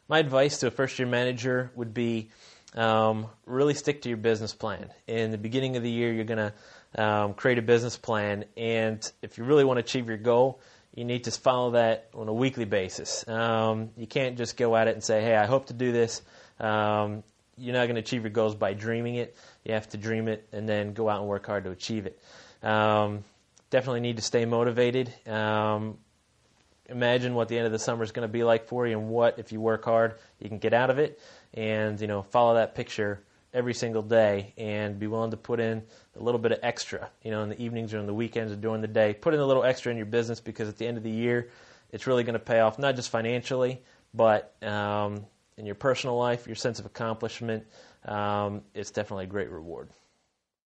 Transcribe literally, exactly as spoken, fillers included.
my advice to a first-year manager would be um, really stick to your business plan. In the beginning of the year, you're going to um, create a business plan, and if you really want to achieve your goal, you need to follow that on a weekly basis. Um, you can't just go at it and say, hey, I hope to do this. Um, you're not going to achieve your goals by dreaming it. You have to dream it and then go out and work hard to achieve it. Um, definitely need to stay motivated. Um, imagine what the end of the summer is going to be like for you, and what, if you work hard, you can get out of it. And, you know, follow that picture every single day and be willing to put in a little bit of extra, you know, in the evenings or in the weekends or during the day. Put in a little extra in your business, because at the end of the year, it's really going to pay off, not just financially, but um, in your personal life, your sense of accomplishment. Um, it's definitely a great reward.